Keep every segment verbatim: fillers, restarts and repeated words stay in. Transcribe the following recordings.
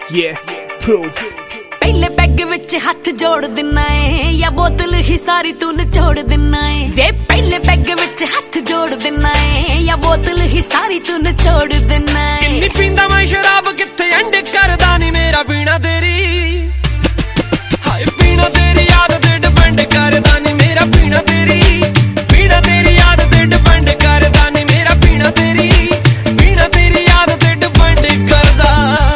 Yeah, proof. पहले peg विच हाथ जोड़ दिना है या बोतल ही सारी तू निचोड़ दिना है। वे पहले पैग विच हाथ जोड़ दिना है या बोतल ही सारी तू निचोड़ दिना है। किन्नी पींदा मैं शराब किथे एंड करदा नी मेरा पीना तेरी, हाय पीना तेरी याद ते डिपेंड करदा नी मेरा पीना तेरी, पीना तेरी याद ते डिपेंड करदा नी मेरा पीना तेरी, पीना तेरी याद ते डिपेंड करदा।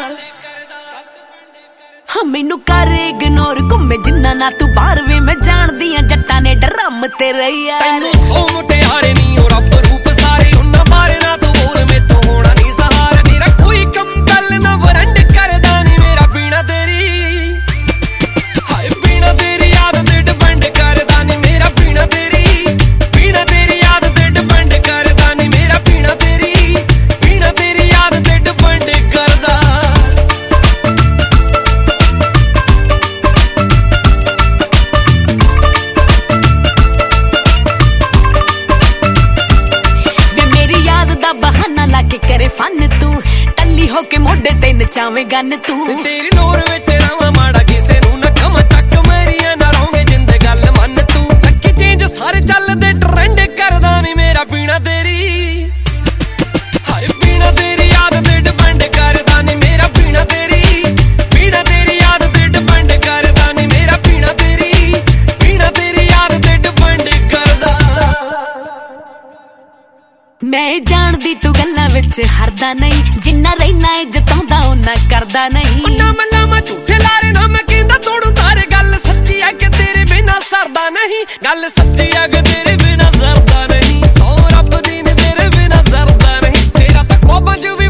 हाँ मैनू कर इग्नोर घूमे जिन्ना ना तू बाहर वे मैं जान दिया जट्टा ने ड्रम तेरे यार। ओ मुटियारे नी और रब रूप सारे उन्ना बारे ना तू बोल में तो होना नी सहार, मेरा कोई कम गल ना वरंड करदा नी मेरा पीना तेरी, हाय पीना तेरी याद ते डिपेंड करदा नी मेरा पीना तेरी, पीना तेरी याद ते डिपेंड करदा नी मेरा पीना तेरी, पीना तेरी याद ते डिपेंड करदा। बहाना लाके करे फन तू टल्ली होके मोढे ते नचावे गन तू, तेरी नूर विच रवां माड़ा किसे नू ना कम तक मेरिया ना रोंगे जिंद गल मन तू, अक्की चेंज सारे चलदे ट्रेंड करदा नी मेरा पीना तेरी, हाय पीना तेरी याद ते डिपेंड करदा नी मेरा पीना तेरी, पीना तेरी याद ते डिपेंड करदा नी मेरा पीना तेरी, पीना तेरी याद ते डिपेंड करदा। मैं जानदी तू गल्लां विच हरदा नहीं, जिन्ना रहना है जताउंदा उन्ना करदा नहीं। उन्ना मल्ला मैं झूठे लारे ना मैं कहंदा तोड़ू तारे, गल सच्ची है कि तेरे बिना सरदा नहीं, गल सच्ची है कि तेरे बिना सरदा नहीं, सौ रब दी ने तेरे बिना सरदा नहीं, तेरा तां ख्वाबां च